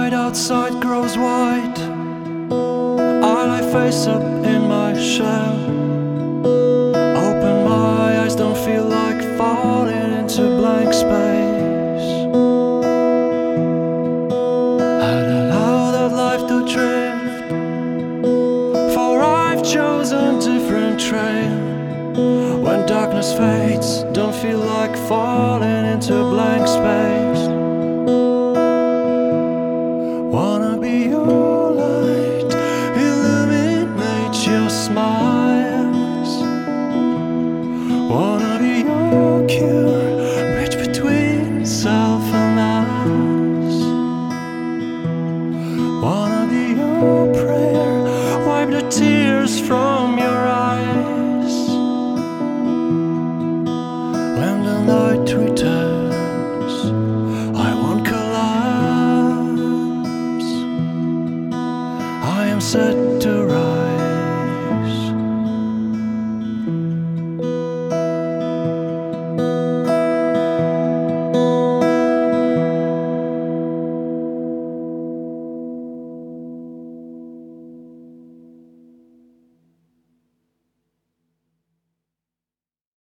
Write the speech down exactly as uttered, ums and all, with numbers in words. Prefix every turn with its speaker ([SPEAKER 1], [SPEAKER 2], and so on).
[SPEAKER 1] night outside grows white. I lie face up in my shell. Open my eyes, don't feel like falling into blank space. I'd allow that life to drift, for I've chosen different trail. When darkness fades, don't feel like falling into blank space. Wanna be your light, illuminate your smiles. Wanna be your cure, bridge between self and us. Wanna be your prayer, wipe the tears from your eyes. When the night returns, I won't collapse. I am set to